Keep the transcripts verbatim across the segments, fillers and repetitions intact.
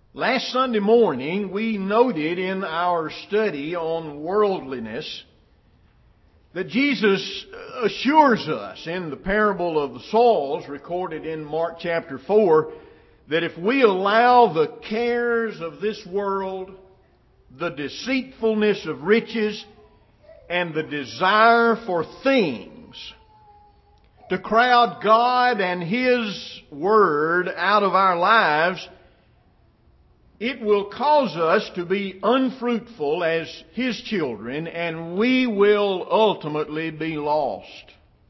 Last Sunday morning, we noted in our study on worldliness that Jesus assures us in the parable of the soils recorded in Mark chapter four that if we allow the cares of this world, the deceitfulness of riches, and the desire for things to crowd God and His Word out of our lives, it will cause us to be unfruitful as His children, and we will ultimately be lost.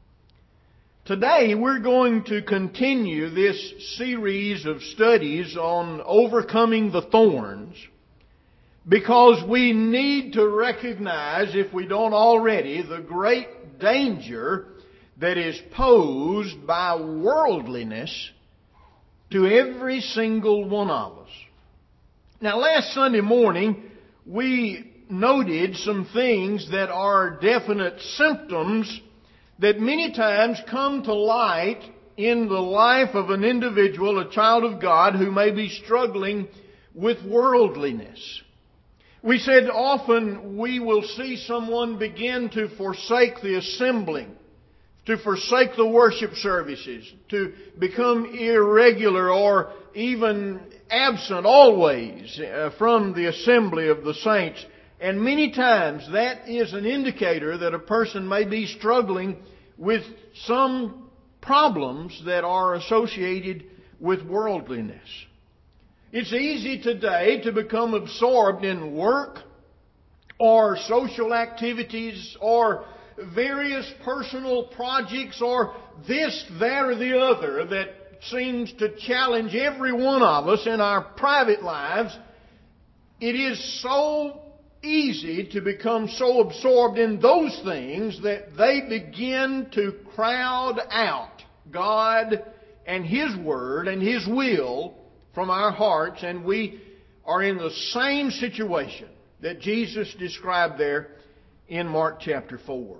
Today we're going to continue this series of studies on overcoming the thorns, because we need to recognize, if we don't already, the great danger that is posed by worldliness to every single one of us. Now, last Sunday morning, we noted some things that are definite symptoms that many times come to light in the life of an individual, a child of God, who may be struggling with worldliness. We said often we will see someone begin to forsake the assembling, to forsake the worship services, to become irregular or even absent always from the assembly of the saints. And many times that is an indicator that a person may be struggling with some problems that are associated with worldliness. It's easy today to become absorbed in work or social activities or various personal projects or this, that, or the other that seems to challenge every one of us in our private lives. It is so easy to become so absorbed in those things that they begin to crowd out God and His Word and His will from our hearts, and we are in the same situation that Jesus described there in Mark chapter four.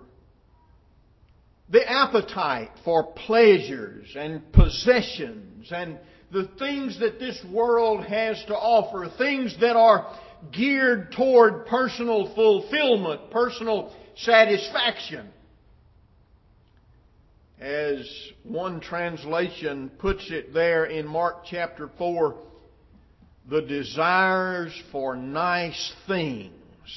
The appetite for pleasures and possessions and the things that this world has to offer, things that are geared toward personal fulfillment, personal satisfaction. As one translation puts it there in Mark chapter four, the desires for nice things.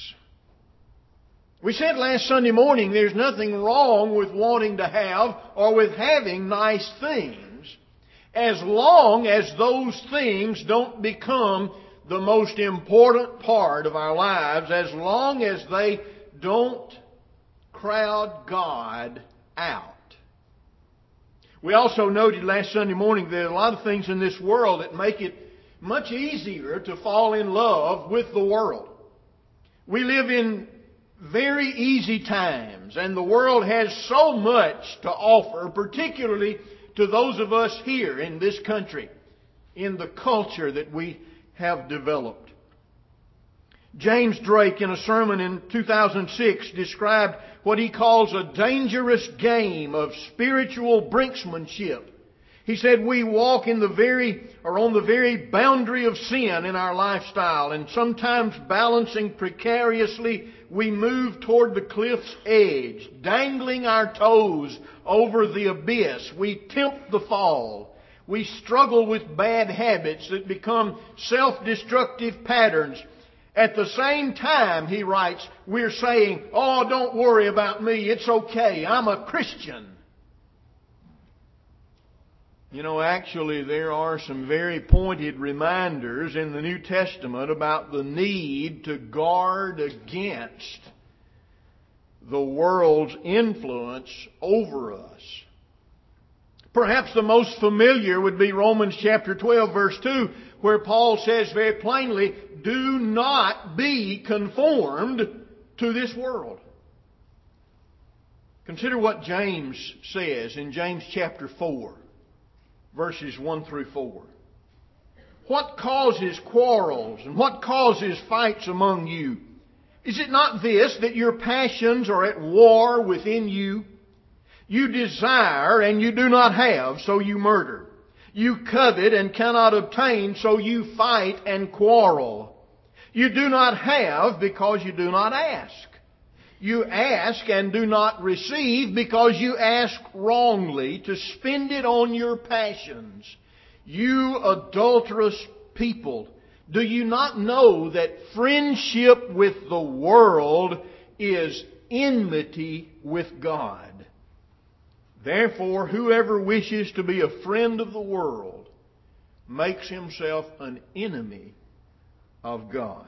We said last Sunday morning there's nothing wrong with wanting to have or with having nice things, as long as those things don't become the most important part of our lives, as long as they don't crowd God out. We also noted last Sunday morning that there are a lot of things in this world that make it much easier to fall in love with the world. We live in very easy times, and the world has so much to offer, particularly to those of us here in this country, in the culture that we have developed. James Drake, in a sermon in two thousand six, described what he calls a dangerous game of spiritual brinksmanship. He said we walk in the very, or on the very boundary of sin in our lifestyle, and sometimes balancing precariously, we move toward the cliff's edge, dangling our toes over the abyss. We tempt the fall. We struggle with bad habits that become self-destructive patterns. At the same time, he writes, we're saying, oh, don't worry about me. It's okay. I'm a Christian. You know, actually, there are some very pointed reminders in the New Testament about the need to guard against the world's influence over us. Perhaps the most familiar would be Romans chapter twelve, verse two, where Paul says very plainly, do not be conformed to this world. Consider what James says in James chapter four, verses one through four. What causes quarrels and what causes fights among you? Is it not this, that your passions are at war within you? You desire and you do not have, so you murder. You covet and cannot obtain, so you fight and quarrel. You do not have because you do not ask. You ask and do not receive because you ask wrongly to spend it on your passions. You adulterous people, do you not know that friendship with the world is enmity with God? Therefore, whoever wishes to be a friend of the world makes himself an enemy of God.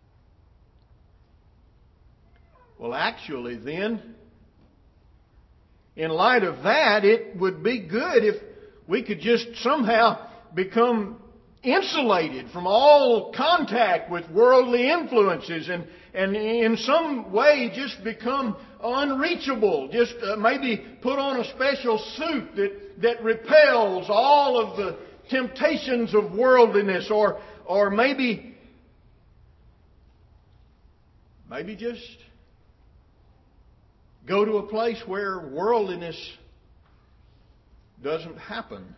Well, actually then, in light of that, it would be good if we could just somehow become insulated from all contact with worldly influences and, and in some way just become unreachable. Just uh, maybe put on a special suit that, that repels all of the temptations of worldliness, or, or maybe, maybe just go to a place where worldliness doesn't happen.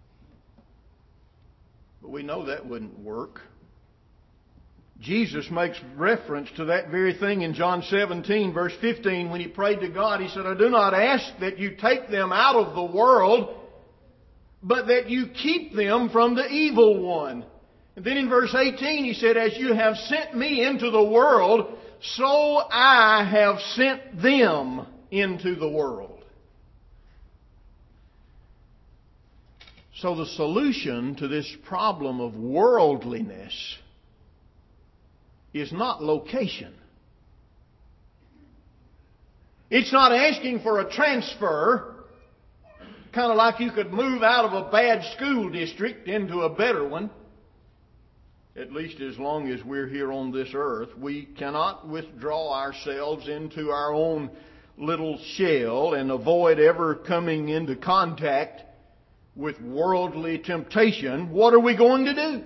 But we know that wouldn't work. Jesus makes reference to that very thing in John seventeen, verse fifteen, when He prayed to God. He said, I do not ask that you take them out of the world, but that you keep them from the evil one. And then in verse eighteen, He said, as you have sent me into the world, so I have sent them into the world. So the solution to this problem of worldliness is not location. It's not asking for a transfer, kind of like you could move out of a bad school district into a better one. At least as long as we're here on this earth, we cannot withdraw ourselves into our own little shell and avoid ever coming into contact with worldly temptation. What are we going to do?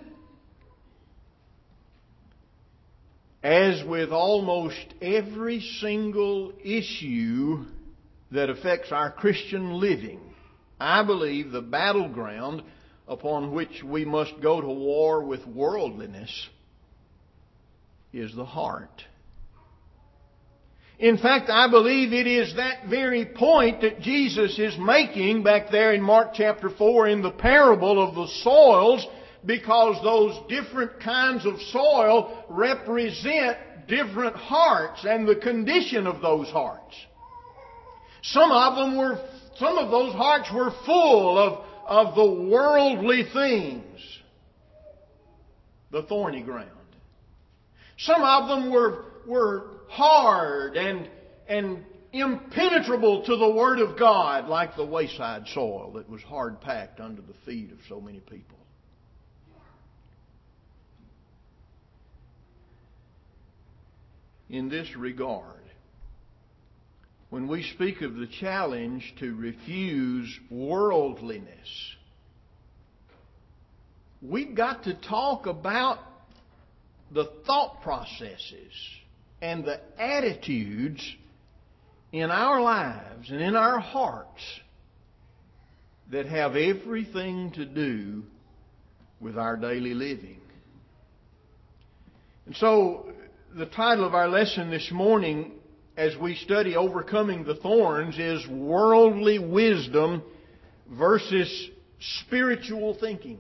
As with almost every single issue that affects our Christian living, I believe the battleground upon which we must go to war with worldliness is the heart. In fact, I believe it is that very point that Jesus is making back there in Mark chapter four in the parable of the soils, because those different kinds of soil represent different hearts and the condition of those hearts. Some of them were, some of those hearts were full of, of the worldly things, the thorny ground. Some of them were, were hard and, and impenetrable to the Word of God, like the wayside soil that was hard packed under the feet of so many people. In this regard, when we speak of the challenge to refuse worldliness, we've got to talk about the thought processes and the attitudes in our lives and in our hearts that have everything to do with our daily living. And so, the title of our lesson this morning, as we study overcoming the thorns, is Worldly Wisdom versus Spiritual Thinking.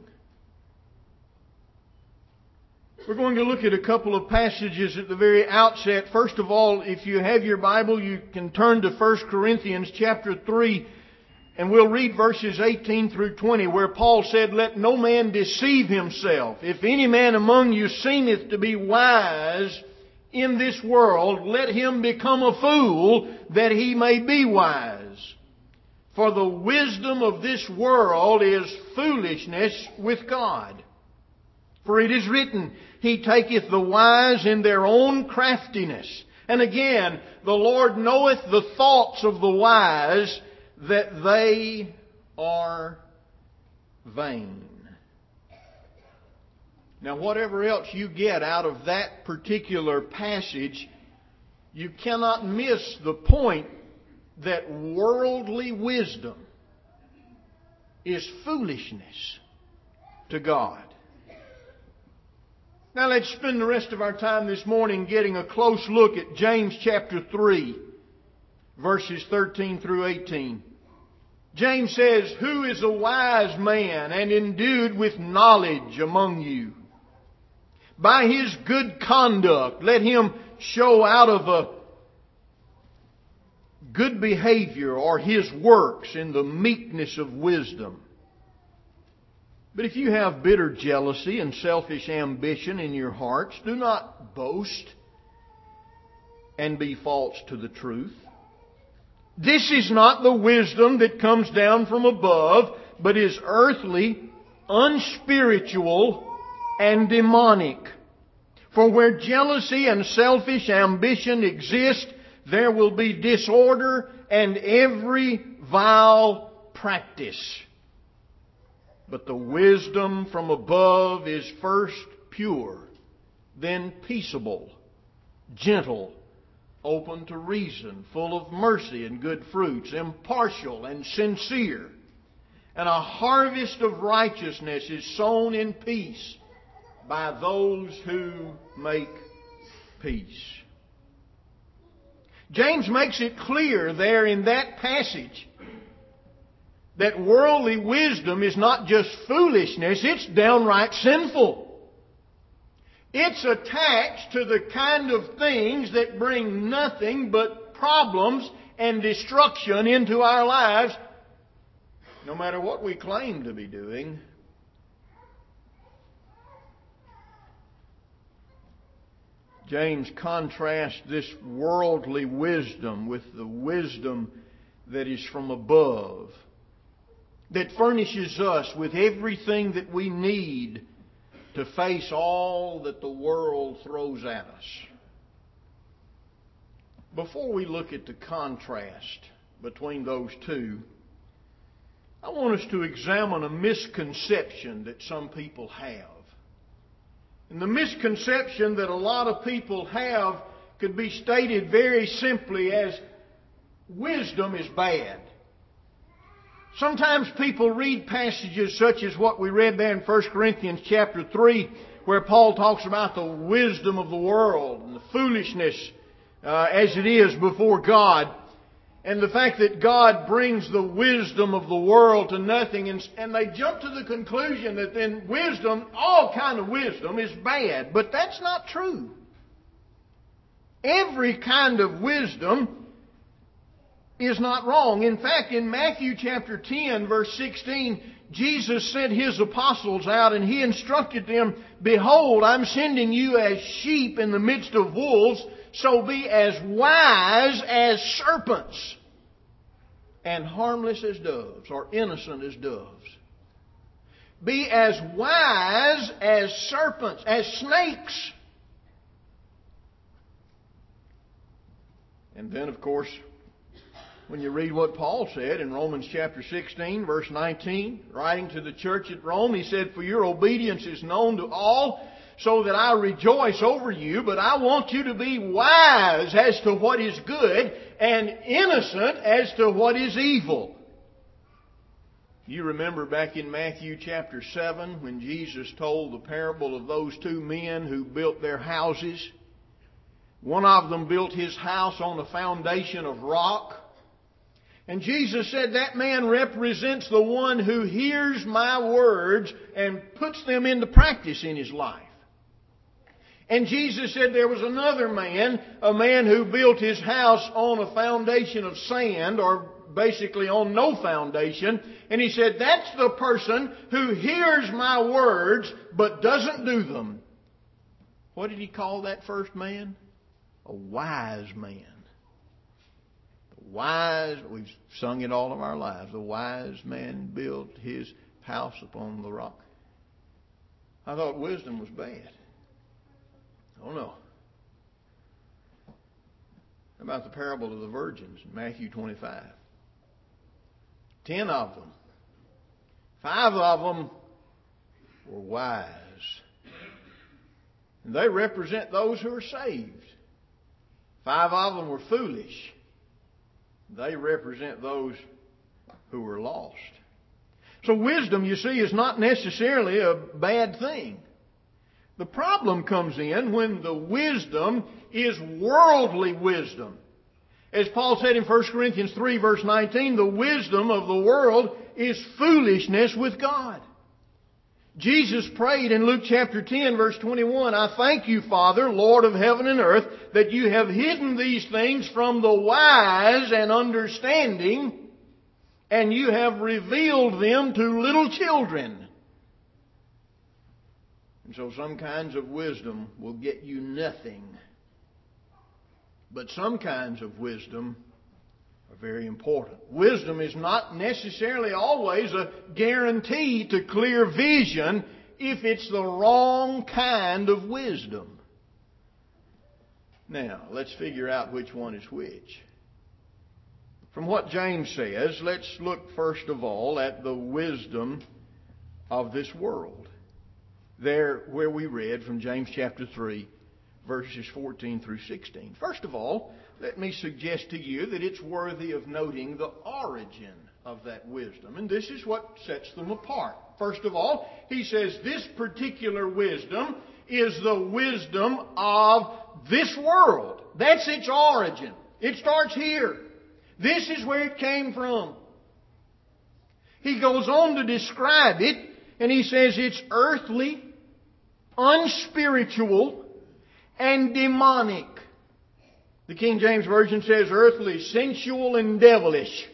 We're going to look at a couple of passages at the very outset. First of all, if you have your Bible, you can turn to First Corinthians chapter three, and we'll read verses eighteen through twenty, where Paul said, let no man deceive himself. If any man among you seemeth to be wise in this world, let him become a fool, that he may be wise. For the wisdom of this world is foolishness with God. For it is written, He taketh the wise in their own craftiness. And again, the Lord knoweth the thoughts of the wise, that they are vain. Now, whatever else you get out of that particular passage, you cannot miss the point that worldly wisdom is foolishness to God. Now let's spend the rest of our time this morning getting a close look at James chapter three, verses thirteen through eighteen. James says, "Who is a wise man and endued with knowledge among you? By his good conduct, let him show out of a good behavior or his works in the meekness of wisdom. But if you have bitter jealousy and selfish ambition in your hearts, do not boast and be false to the truth. This is not the wisdom that comes down from above, but is earthly, unspiritual, and demonic. For where jealousy and selfish ambition exist, there will be disorder and every vile practice. But the wisdom from above is first pure, then peaceable, gentle, open to reason, full of mercy and good fruits, impartial and sincere. And a harvest of righteousness is sown in peace by those who make peace." James makes it clear there in that passage that worldly wisdom is not just foolishness, it's downright sinful. It's attached to the kind of things that bring nothing but problems and destruction into our lives, no matter what we claim to be doing. James contrasts this worldly wisdom with the wisdom that is from above, that furnishes us with everything that we need to face all that the world throws at us. Before we look at the contrast between those two, I want us to examine a misconception that some people have. And the misconception that a lot of people have could be stated very simply as wisdom is bad. Sometimes people read passages such as what we read there in First Corinthians chapter three, where Paul talks about the wisdom of the world and the foolishness uh, as it is before God, and the fact that God brings the wisdom of the world to nothing, and, and they jump to the conclusion that then wisdom, all kind of wisdom, is bad. But that's not true. Every kind of wisdom is not wrong. In fact, in Matthew chapter ten, verse sixteen, Jesus sent His apostles out and He instructed them, "Behold, I'm sending you as sheep in the midst of wolves, so be as wise as serpents and harmless as doves," or innocent as doves. Be as wise as serpents, as snakes. And then, of course, when you read what Paul said in Romans chapter sixteen, verse nineteen, writing to the church at Rome, he said, "For your obedience is known to all, so that I rejoice over you, but I want you to be wise as to what is good and innocent as to what is evil." You remember back in Matthew chapter seven when Jesus told the parable of those two men who built their houses. One of them built his house on a foundation of rock. And Jesus said that man represents the one who hears my words and puts them into practice in his life. And Jesus said there was another man, a man who built his house on a foundation of sand, or basically on no foundation. And He said, that's the person who hears my words but doesn't do them. What did He call that first man? A wise man. The wise, we've sung it all of our lives. The wise man built his house upon the rock. I thought wisdom was bad. Oh no. How about the parable of the virgins in Matthew twenty-five? Ten of them. Five of them were wise. And they represent those who are saved. Five of them were foolish. They represent those who are lost. So wisdom, you see, is not necessarily a bad thing. The problem comes in when the wisdom is worldly wisdom. As Paul said in First Corinthians three verse nineteen, the wisdom of the world is foolishness with God. Jesus prayed in Luke chapter ten verse twenty-one, I thank you, Father, Lord of heaven and earth, that you have hidden these things from the wise and understanding, and you have revealed them to little children. And so some kinds of wisdom will get you nothing. But some kinds of wisdom are very important. Wisdom is not necessarily always a guarantee to clear vision if it's the wrong kind of wisdom. Now, let's figure out which one is which. From what James says, let's look first of all at the wisdom of this world. There where we read from James chapter three, verses fourteen through sixteen. First of all, let me suggest to you that it's worthy of noting the origin of that wisdom. And this is what sets them apart. First of all, he says this particular wisdom is the wisdom of this world. That's its origin. It starts here. This is where it came from. He goes on to describe it, and he says it's earthly, unspiritual, and demonic. The King James Version says earthly, sensual, and devilish.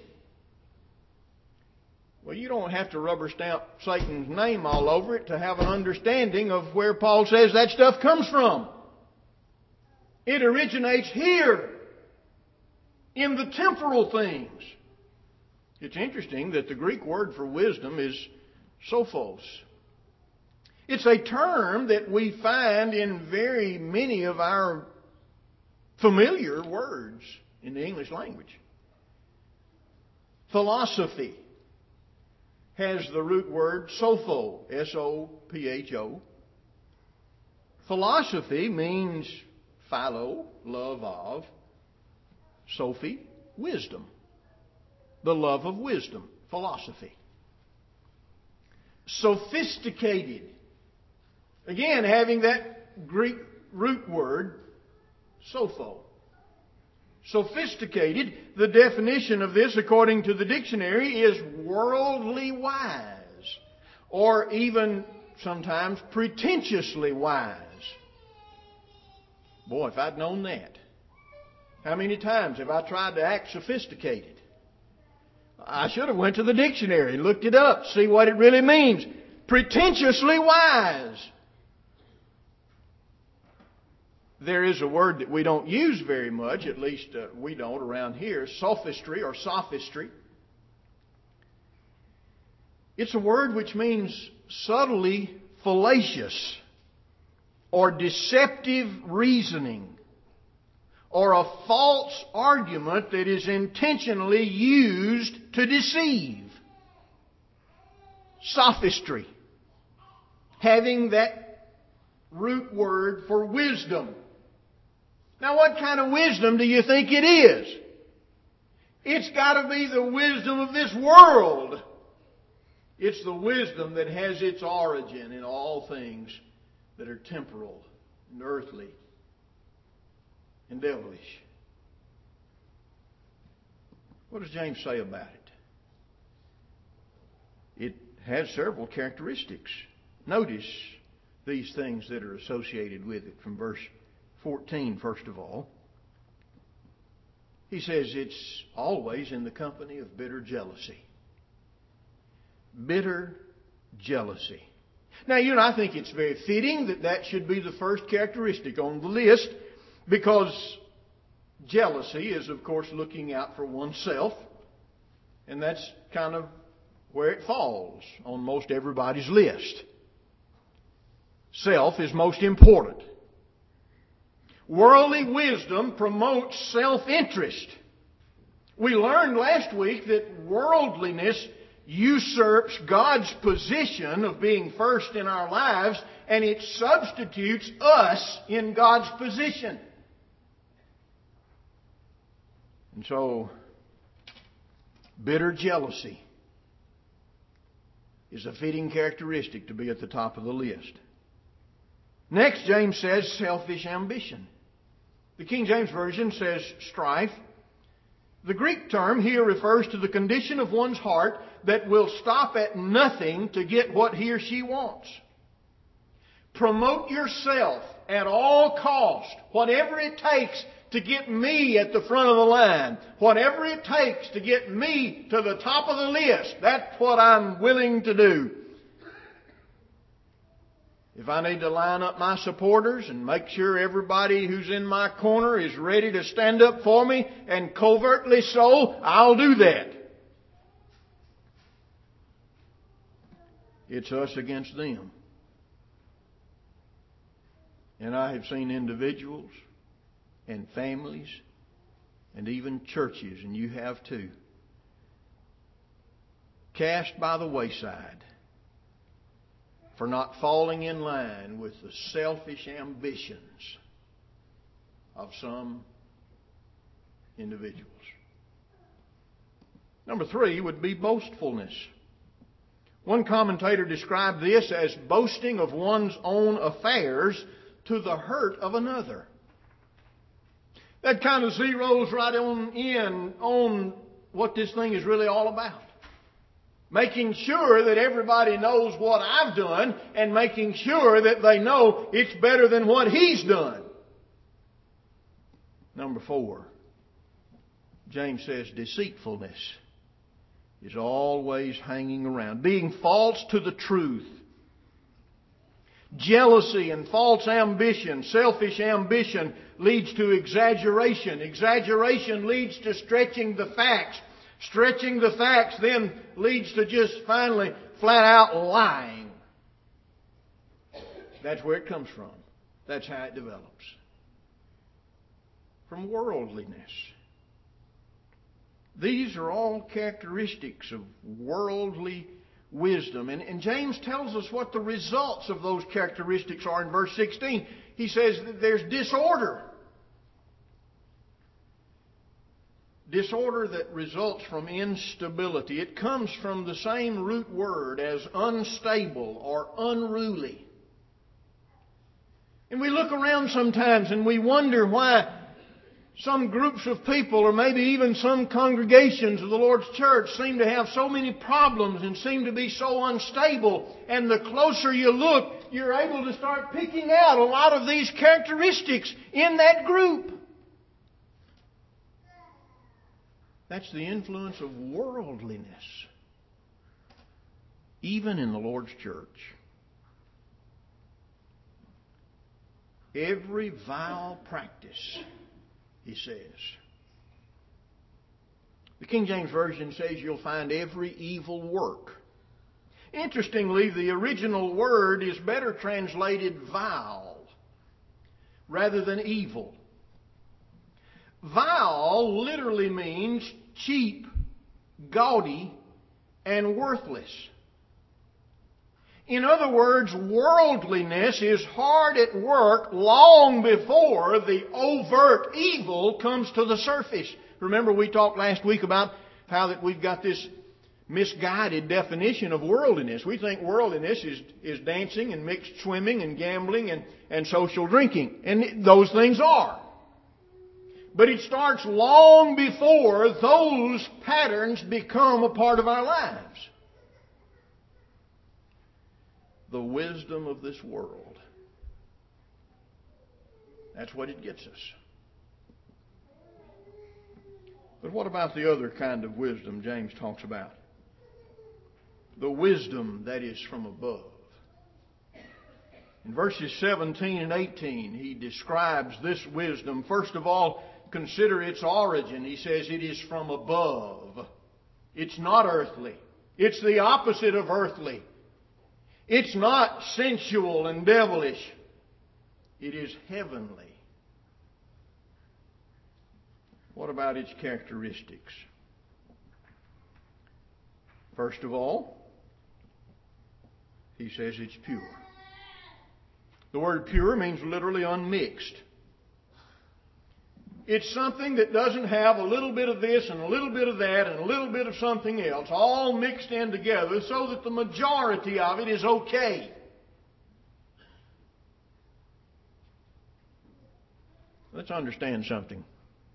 Well, you don't have to rubber stamp Satan's name all over it to have an understanding of where Paul says that stuff comes from. It originates here, in the temporal things. It's interesting that the Greek word for wisdom is sophos. It's a term that we find in very many of our familiar words in the English language. Philosophy has the root word sopho, S O P H O. Philosophy means philo, love of, Sophie, wisdom. The love of wisdom, philosophy. Sophisticated. Again, having that Greek root word, sopho. Sophisticated, the definition of this, according to the dictionary, is worldly wise. Or even sometimes pretentiously wise. Boy, if I'd known that. How many times have I tried to act sophisticated? I should have went to the dictionary and looked it up, see what it really means. Pretentiously wise. There is a word that we don't use very much, at least uh, we don't around here, sophistry or sophistry. It's a word which means subtly fallacious or deceptive reasoning, or a false argument that is intentionally used to deceive. Sophistry. Having that root word for wisdom. Now, what kind of wisdom do you think it is? It's got to be the wisdom of this world. It's the wisdom that has its origin in all things that are temporal and earthly and devilish. What does James say about it? It has several characteristics. Notice these things that are associated with it from verse fourteen, first of all. He says it's always in the company of bitter jealousy. Bitter jealousy. Now, you and I think it's very fitting that that should be the first characteristic on the list, because jealousy is, of course, looking out for oneself. And that's kind of where it falls on most everybody's list. Self is most important. Worldly wisdom promotes self-interest. We learned last week that worldliness usurps God's position of being first in our lives, and it substitutes us in God's position. And so, bitter jealousy. is a fitting characteristic to be at the top of the list. Next, James says selfish ambition. The King James Version says strife. The Greek term here refers to the condition of one's heart that will stop at nothing to get what he or she wants. Promote yourself at all cost, whatever it takes to get me at the front of the line, whatever it takes to get me to the top of the list, that's what I'm willing to do. If I need to line up my supporters and make sure everybody who's in my corner is ready to stand up for me, and covertly so, I'll do that. It's us against them. And I have seen individuals and families and even churches, and you have too, cast by the wayside for not falling in line with the selfish ambitions of some individuals. Number three would be boastfulness. One commentator described this as boasting of one's own affairs to the hurt of another. That kind of zeroes right on in on what this thing is really all about. Making sure that everybody knows what I've done and making sure that they know it's better than what he's done. Number four, James says deceitfulness is always hanging around, being false to the truth. Jealousy and false ambition, selfish ambition leads to exaggeration. Exaggeration leads to stretching the facts. Stretching the facts then leads to just finally flat out lying. That's where it comes from. That's how it develops. From worldliness. These are all characteristics of worldly wisdom. And, and James tells us what the results of those characteristics are in verse sixteen. He says that there's disorder. Disorder that results from instability. It comes from the same root word as unstable or unruly. And we look around sometimes and we wonder why some groups of people, or maybe even some congregations of the Lord's church, seem to have so many problems and seem to be so unstable. And the closer you look, you're able to start picking out a lot of these characteristics in that group. That's the influence of worldliness, even in the Lord's church. Every vile practice, he says. The King James Version says you'll find every evil work. Interestingly, the original word is better translated vile rather than evil. Vile literally means cheap, gaudy, and worthless. In other words, worldliness is hard at work long before the overt evil comes to the surface. Remember, we talked last week about how that we've got this misguided definition of worldliness. We think worldliness is, is dancing and mixed swimming and gambling and, and social drinking. And those things are. But it starts long before those patterns become a part of our lives. The wisdom of this world. That's what it gets us. But what about the other kind of wisdom James talks about? The wisdom that is from above. In verses seventeen and eighteen, he describes this wisdom. First of all, consider its origin. He says it is from above. It's not earthly. It's the opposite of earthly. It's not sensual and devilish. It is heavenly. What about its characteristics? First of all, he says it's pure. The word pure means literally unmixed. It's something that doesn't have a little bit of this and a little bit of that and a little bit of something else all mixed in together so that the majority of it is okay. Let's understand something.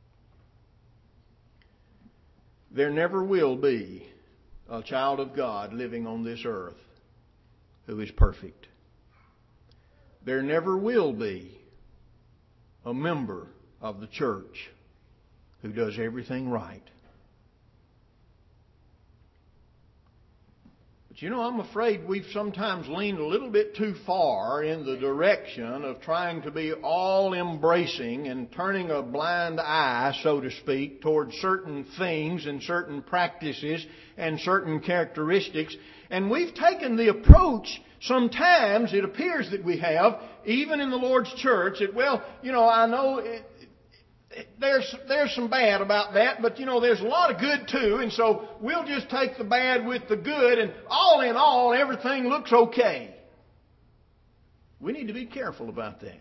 There never will be a child of God living on this earth who is perfect. There never will be a member of the church who does everything right. But you know, I'm afraid we've sometimes leaned a little bit too far in the direction of trying to be all-embracing and turning a blind eye, so to speak, towards certain things and certain practices and certain characteristics. And we've taken the approach, sometimes it appears that we have, even in the Lord's church, that, well, you know, I know it, There's there's some bad about that, but you know, there's a lot of good too, and so we'll just take the bad with the good, and all in all, everything looks okay. We need to be careful about that.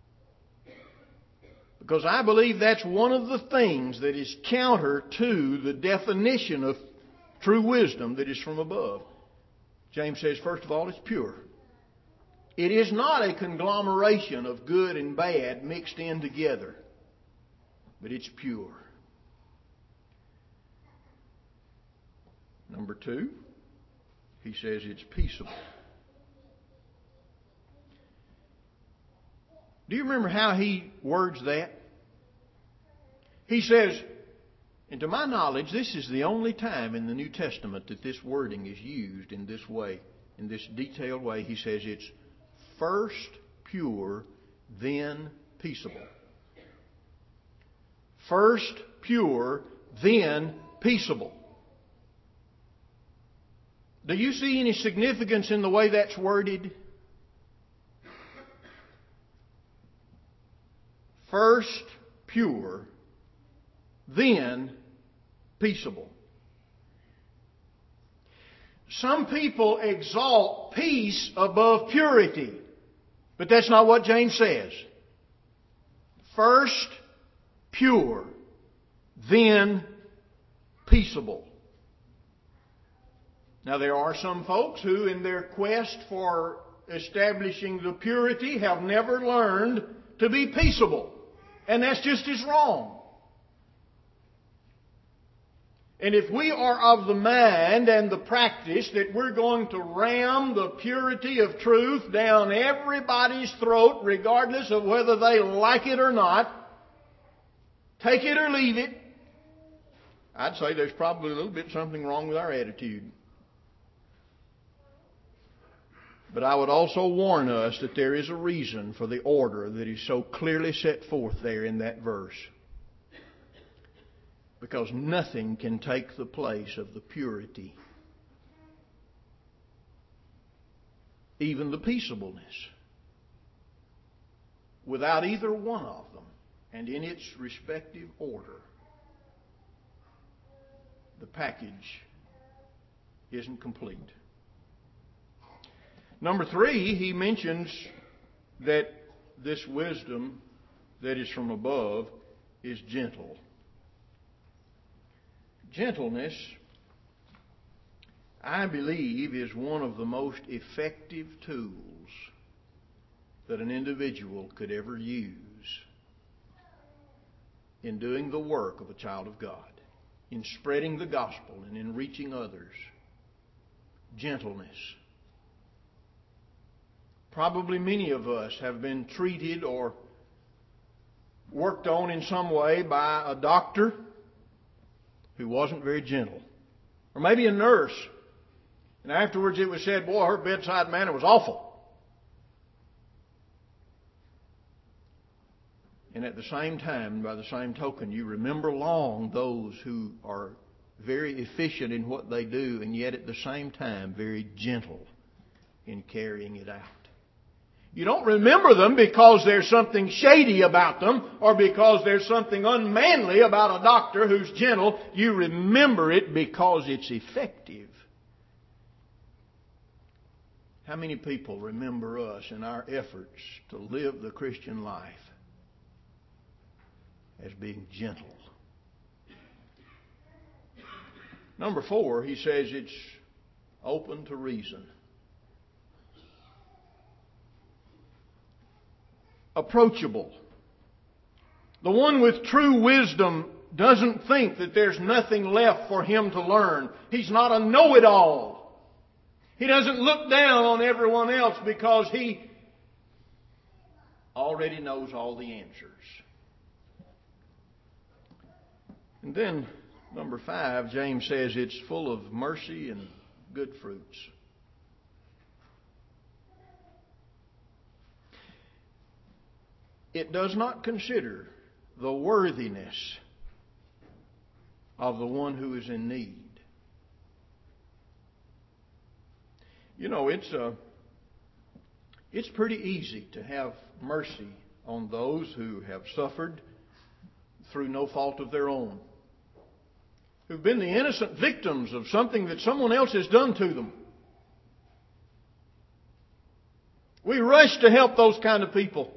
Because I believe that's one of the things that is counter to the definition of true wisdom that is from above. James says, first of all, it's pure. It is not a conglomeration of good and bad mixed in together. But it's pure. Number two, he says it's peaceable. Do you remember how he words that? He says, and to my knowledge, this is the only time in the New Testament that this wording is used in this way, in this detailed way. He says it's first pure, then peaceable. First pure, then peaceable. Do you see any significance in the way that's worded? First pure, then peaceable. Some people exalt peace above purity, but that's not what James says. First pure, then peaceable. Now there are some folks who in their quest for establishing the purity have never learned to be peaceable. And that's just as wrong. And if we are of the mind and the practice that we're going to ram the purity of truth down everybody's throat, regardless of whether they like it or not, take it or leave it, I'd say there's probably a little bit something wrong with our attitude. But I would also warn us that there is a reason for the order that is so clearly set forth there in that verse. Because nothing can take the place of the purity, even the peaceableness, without either one of them. And in its respective order, the package isn't complete. Number three, he mentions that this wisdom that is from above is gentle. Gentleness, I believe, is one of the most effective tools that an individual could ever use in doing the work of a child of God, in spreading the gospel and in reaching others. Gentleness. Probably many of us have been treated or worked on in some way by a doctor who wasn't very gentle. Or maybe a nurse. And afterwards it was said, boy, her bedside manner was awful. And at the same time, by the same token, you remember long those who are very efficient in what they do and yet at the same time very gentle in carrying it out. You don't remember them because there's something shady about them or because there's something unmanly about a doctor who's gentle. You remember it because it's effective. How many people remember us in our efforts to live the Christian life as being gentle. Number four, he says it's open to reason. Approachable. The one with true wisdom doesn't think that there's nothing left for him to learn. He's not a know-it-all. He doesn't look down on everyone else because he already knows all the answers. And then, number five, James says it's full of mercy and good fruits. It does not consider the worthiness of the one who is in need. You know, it's a, it's pretty easy to have mercy on those who have suffered through no fault of their own, who've been the innocent victims of something that someone else has done to them. We rush to help those kind of people.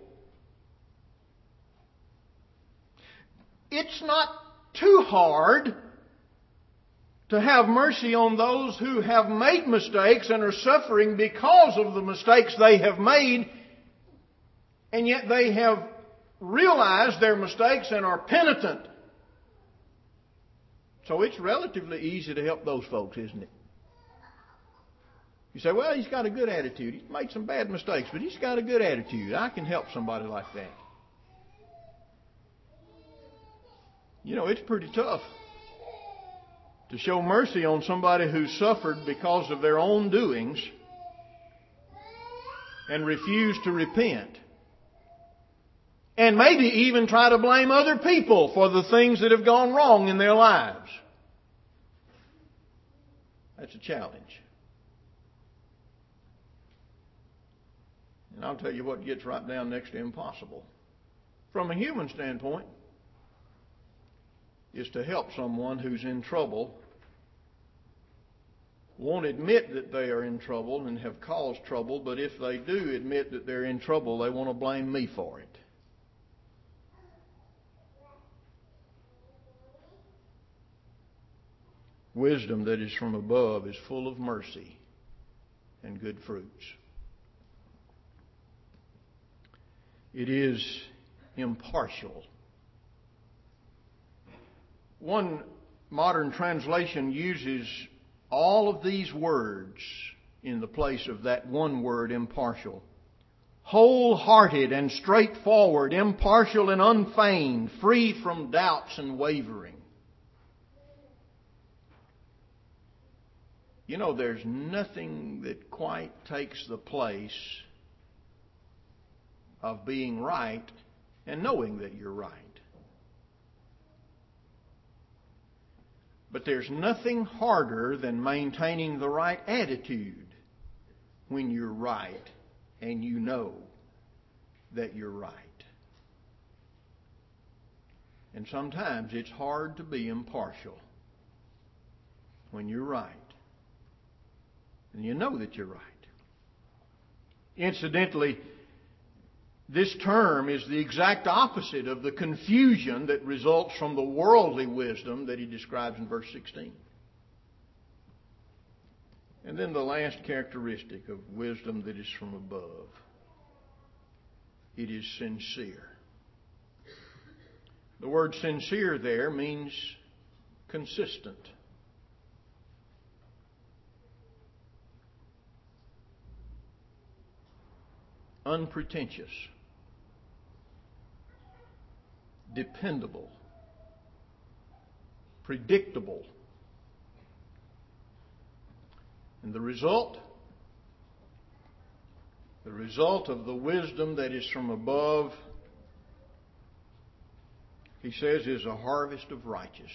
It's not too hard to have mercy on those who have made mistakes and are suffering because of the mistakes they have made, and yet they have realized their mistakes and are penitent. So it's relatively easy to help those folks, isn't it? You say, well, he's got a good attitude. He's made some bad mistakes, but he's got a good attitude. I can help somebody like that. You know, it's pretty tough to show mercy on somebody who suffered because of their own doings and refused to repent. And maybe even try to blame other people for the things that have gone wrong in their lives. That's a challenge. And I'll tell you what gets right down next to impossible. From a human standpoint, is to help someone who's in trouble, won't admit that they are in trouble and have caused trouble, but if they do admit that they're in trouble, they want to blame me for it. Wisdom that is from above is full of mercy and good fruits. It is impartial. One modern translation uses all of these words in the place of that one word, impartial. Wholehearted and straightforward, impartial and unfeigned, free from doubts and wavering. You know, there's nothing that quite takes the place of being right and knowing that you're right. But there's nothing harder than maintaining the right attitude when you're right and you know that you're right. And sometimes it's hard to be impartial when you're right and you know that you're right. Incidentally, this term is the exact opposite of the confusion that results from the worldly wisdom that he describes in verse sixteen. And then the last characteristic of wisdom that is from above. It is sincere. The word sincere there means consistent. Unpretentious. Dependable, predictable. And the result? The result of the wisdom that is from above, he says, is a harvest of righteousness.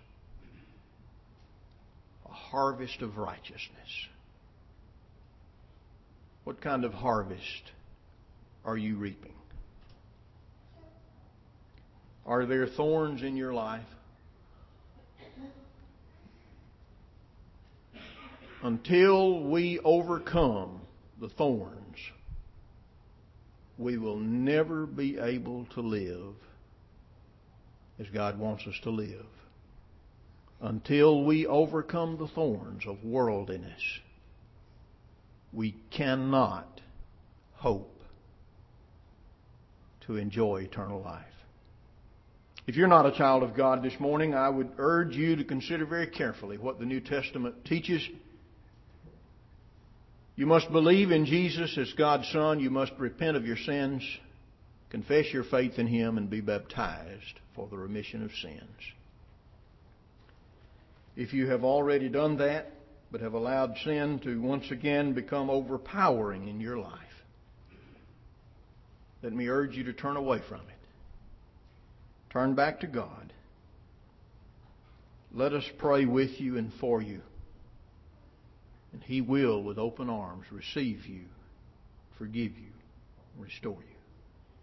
A harvest of righteousness. What kind of harvest are you reaping? Are there thorns in your life? Until we overcome the thorns, we will never be able to live as God wants us to live. Until we overcome the thorns of worldliness, we cannot hope to enjoy eternal life. If you're not a child of God this morning, I would urge you to consider very carefully what the New Testament teaches. You must believe in Jesus as God's Son. You must repent of your sins, confess your faith in Him, and be baptized for the remission of sins. If you have already done that, but have allowed sin to once again become overpowering in your life, let me urge you to turn away from it. Turn back to God. Let us pray with you and for you. And He will, with open arms, receive you, forgive you, restore you.